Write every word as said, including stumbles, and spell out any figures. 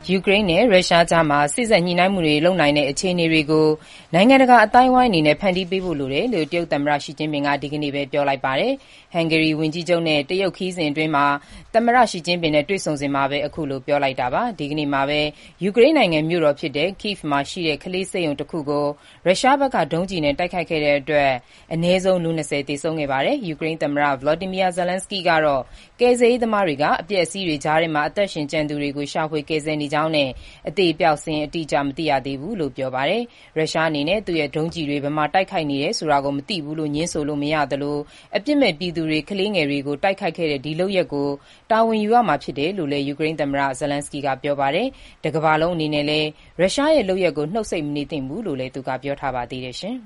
ယူကရိန်းနဲ့ရုရှားကြားစေ့စပ်ညှိနှိုင်းမှုတွေလုပ်နိုင်တဲ့အခြေအနေတွေကိုနိုင်ငံတကာအသိုင်းအဝိုင်းအနေနဲ့ဖန်တီးပေးဖို့လိုတယ်လို့တရုတ်သမ္မတရှီကျင်းပင်ကဒီကနေ့ပဲပြောလိုက်ပါတယ်။ ဟန်ဂေရီဝန်ကြီးချုပ်နဲ့တရုတ်ခရီးစဉ်အတွင်းသမ္မတရှီကျင်းပင်နဲ့တွေ့ဆုံစဉ်မှာပဲအခုလိုပြောလိုက်တာပါ။ ဒီကနေ့မှာပဲယူကရိန်းနိုင်ငံမြို့တော် Kyiv မှာရှိတဲ့ကလေးဆေးရုံတခုကိုရုရှားဘက်ကဒုံးကျည်နဲ့တိုက်ခိုက်ခဲ့တဲ့အတွက် အနည်းဆုံး လူ ၂၀ သေဆုံးခဲ့ပါတယ်။ ယူကရိန်းသမ္မတ Volodymyr Zelenskyy ကတော့ ကယ်ဆယ်ရေးသမားတွေကအပျက်အစီးတွေကြားထဲမှာအသက်ရှင်ကျန်သူတွေကိုရှာဖွေကယ်ဆယ်နေကြောင်းနဲ့ အသေအပျောက်စာရင်းအတိအကျမသိရသေးဘူးလို့ပြောပါတယ်။ ရုရှားအနေနဲ့သူ့ရဲ့ဒုံးကျည်တွေဘယ်မှာတိုက်ခိုက်နေတယ်ဆိုတာကိုမသိဘူးလို့ငြင်းဆိုလို့မရသလို အပြစ်မဲ့ပြည်သူတွေကလေးငယ်တွေကိုတိုက်ခိုက်ခဲ့တဲ့ဒီလုပ်ရပ်ကိုတာဝန်ယူရမှာဖြစ်တယ်လို့လည်း ယူကရိန်းသမ္မတ Zelenskyy ကပြောပါတယ်။ တကမ္ဘာလုံးအနေနဲ့လည်းရုရှားရဲ့လုပ်ရပ်ကိုနှုတ်ဆိတ်မနေသင့်ဘူးလို့လည်းသူကပြောထားပါသေးတယ်။